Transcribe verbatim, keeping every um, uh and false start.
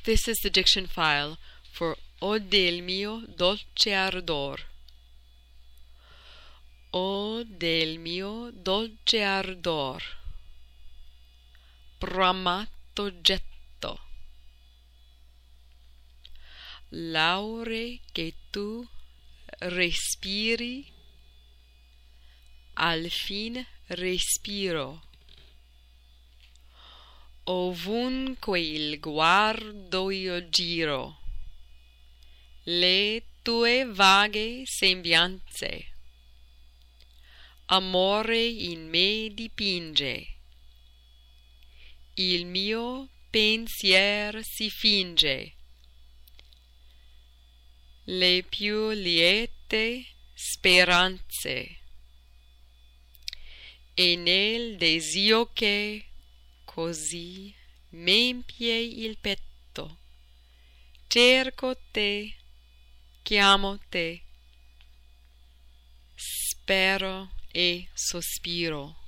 This is the diction file for O del mio dolce ardor. O del mio dolce ardor, bramato getto, l'aure che tu respiri, al fin respiro. Ovunque il guardo io giro, le tue vaghe sembianze, amore in me dipinge, il mio pensier si finge, le più liete speranze, e nel desio che così m'empie il petto, cerco te, chiamo te, spero e sospiro.